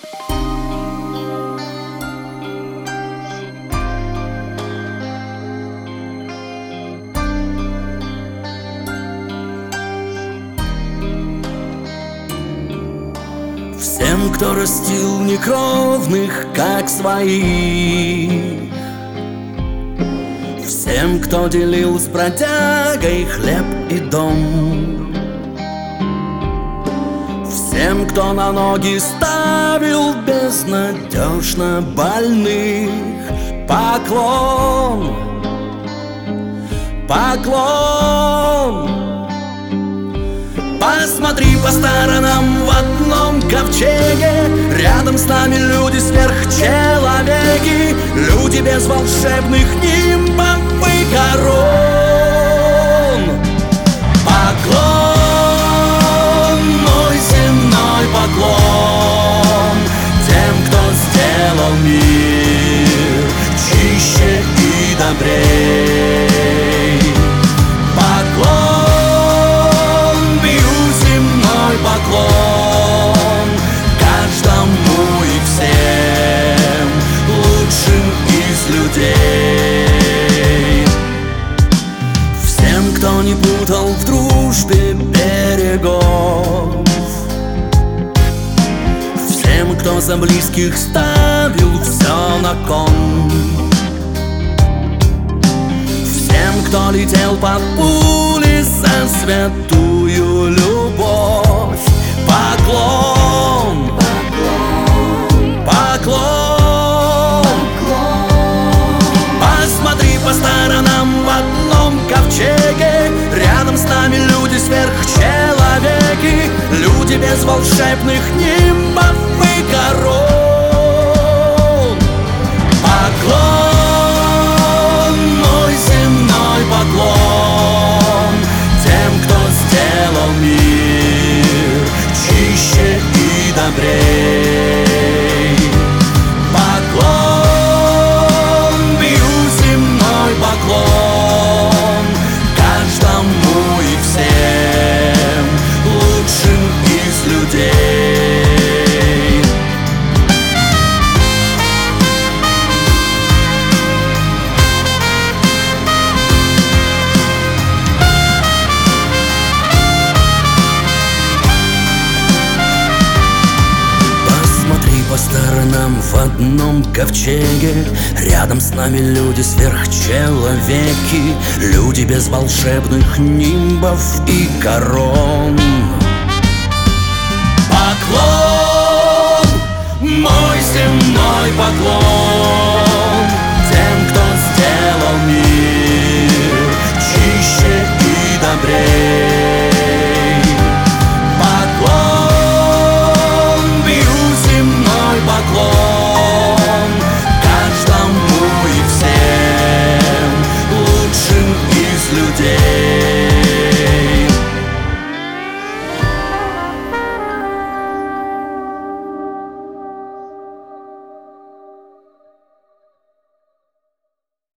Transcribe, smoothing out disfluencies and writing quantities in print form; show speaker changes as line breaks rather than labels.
Всем, кто растил некровных, как своих, всем, кто делил с бродягой хлеб и дом, всем, кто на ноги ставил безнадежно больных, поклон, поклон. Посмотри по сторонам в одном ковчеге, рядом с нами люди сверхчеловеки, люди без волшебных нимбов и корон. Поклон, мой земной поклон тем, кто сделал мир чище и добрей. Поклон каждому и всем лучшим из людей. Всем, кто не путал в дружбе берегов, всем, кто за близких ставил все на кон, всем, кто летел под пули за святую любовь. Поклон, поклон, посмотри по сторонам в одном ковчеге, рядом с нами люди сверхчеловеки, люди без волшебных нимбов и корон. Поклон, мой земной поклон тем, кто сделал мир чище и добрей. Поклон, бью земной поклон каждому и всем лучшим из людей. По сторонам в одном ковчеге, рядом с нами люди сверхчеловеки, люди без волшебных нимбов и корон. Поклон, мой земной поклон тем, кто сделал мир чище и добрей. Поклон каждому и всем лучшим из людей.